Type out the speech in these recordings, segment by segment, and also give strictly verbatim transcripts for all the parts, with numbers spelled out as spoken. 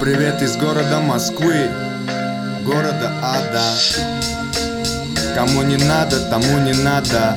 Привет из города Москвы, города ада. Кому не надо, тому не надо.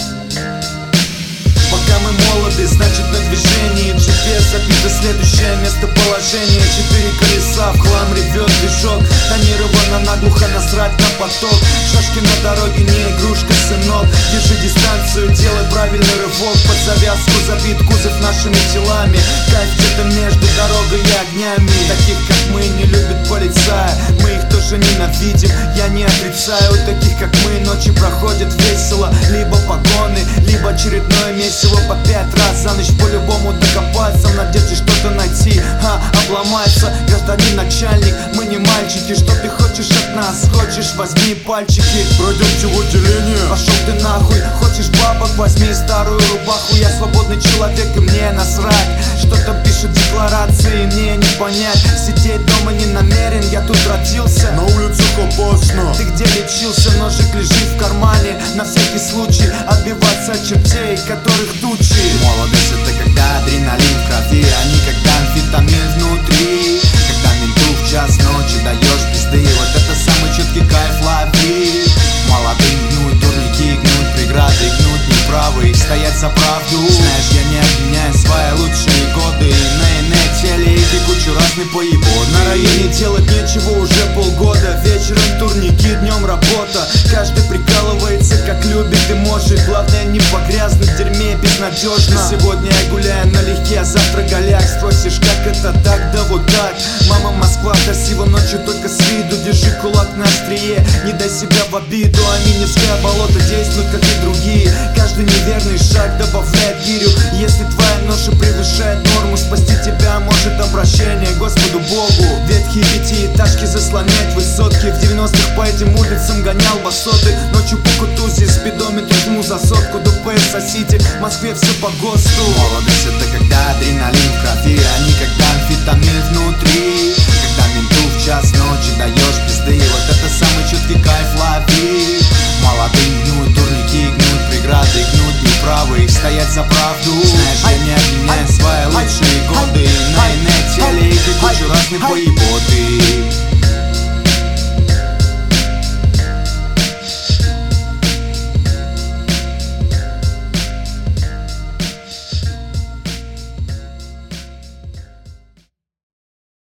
Пока мы молоды, значит на движении. джи пи эс записывает следующее местоположение. Четыре колеса, в хлам ревет движок. Тонировано наглухо, насрать на поток. Шашки на дороге, не игрушка, сынок. Держи дистанцию, делай правильный рывок. Под завязку забит кузов нашими телами. Кайф где-то между дорогой и огнями. Таких как мы не любят полицая. Мы их тоже ненавидим, я не отрицаю. Таких как мы ночи проходят весело. Либо погоны, либо очередное месиво. По пять раз за ночь по-любому докопаться. В надежде что-то найти, а, обломается. Гражданин начальник, мы не мальчики. Что ты хочешь от нас? Хочешь, возьми пальчики. Пройдемте в отделение. Пошел ты нахуй, хочешь бабок, возьми старую рубаху. Я свободный человек и мне насрать. Что-то пишет декларации, мне не понять. Сидеть дома не намерен, я тут родился. На улицах опасно. Ты где лечился? Ножик лежит в кармане. На всякий случай отбиваться от чертей, которых тучи. Молодость — это когда адреналин в крови, а не когда амфетамин внутри. Когда менту в час ночи даешь пизды, вот это самый четкий кайф, лови. Молодым гнуть турники, гнуть преграды, гнуть неправы и стоять за правду. Знаешь, я не обменяю свои лучшие годы на инете и кучу разной поеботы. На районе делать нечего уже полгода. Вечером турники, днем работа. Каждый прикалывается как любит и может. Главное не погрязнуть в дерьме безнадежно. Сегодня я гуляю налегке, а завтра голяк. Спросишь, как это так? Да вот так. Мама, Москва красиво ночью только с виду. Держи кулак на острие, не дай себя в обиду. А Миневское болото действует как и другие. Каждый неверный шаг добавляет гирю. Если твоя ноша превышает норму, спасти тебя может обращение Господу Богу. Ветхие пятиэтажки заслонять высотки. В девяностых по этим улицам гонял басоты. Ночью по Кутузе, спидометр жму за сотку. До пэ эс а Сити, в Москве все по ГОСТу. Молодость — это когда адреналин в крови, а не когда амфетамин внутри. Когда менту в час ночи даешь пизды, вот это самый четкий кайф, лови. Молодым гнуть турники, гнуть преграды, гнуть неправы и стоять за правду. Знаешь, я не обменяю свои лучшие годы на инете и кучу разной поеботы.